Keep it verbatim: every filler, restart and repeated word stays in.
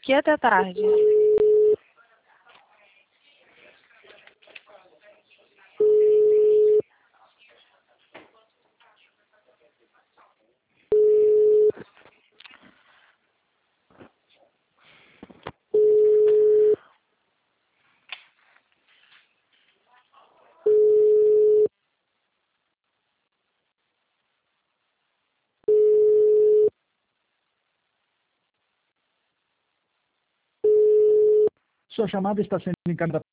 aqui até tarde. Sua chamada está sendo encaminhada